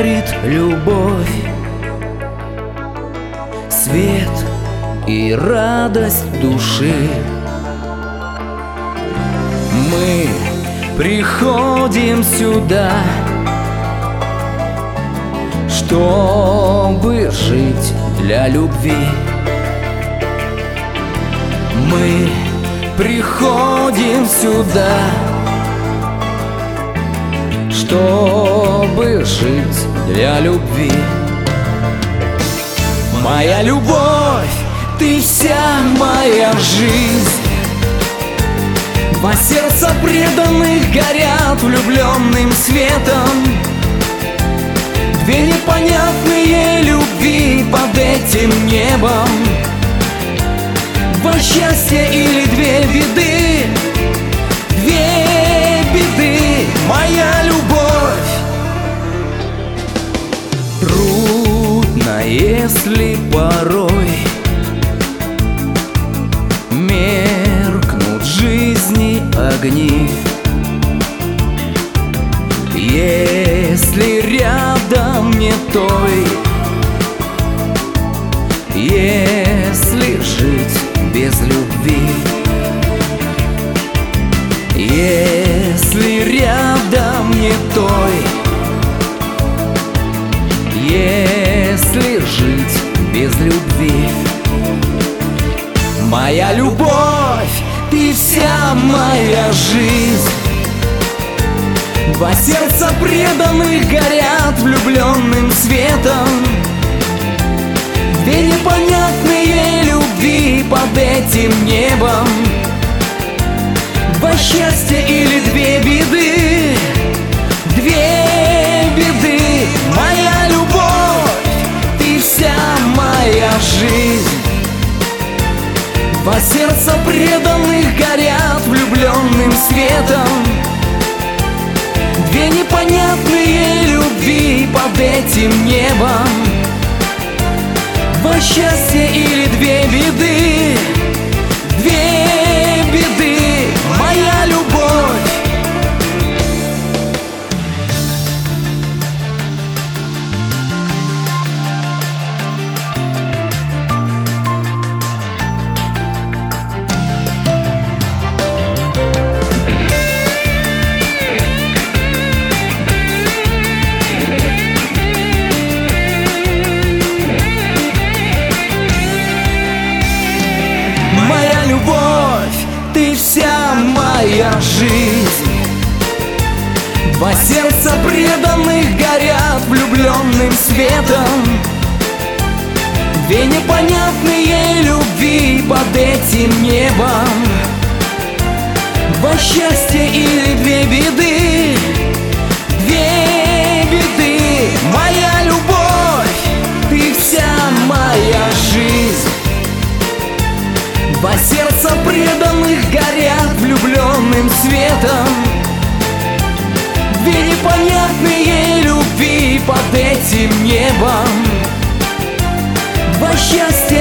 дарит любовь, свет и радость души. Мы приходим сюда, чтобы жить для любви. Мы приходим сюда, чтобы жить для любви. Моя любовь, ты вся моя жизнь. Два сердца преданных горят влюбленным светом. Две непонятные любви под этим небом. Два счастья или две беды, две беды, моя любовь. Трудно, если порой меркнут жизни огни, если рядом не той, если жить без любви, если рядом не той, если жить без любви. Моя любовь, ты вся моя жизнь. Два сердца преданных горят влюбленным светом. Две непонятные любви под этим небом. Два счастья или две беды, две беды, моя любовь, ты вся моя жизнь. Два сердца преданных горят влюбленным светом. Две непонятные любви под этим небом. Два счастья или две беды, две беды, моя любовь. Ты вся моя жизнь. Два сердца преданных горят влюбленным светом. Две непонятные любви под этим небом. Два счастья или две беды, две беды, моя любовь, ты вся моя жизнь. Два сердца преданных горят влюбленным светом. Две непонятные любви под этим небом. Два счастья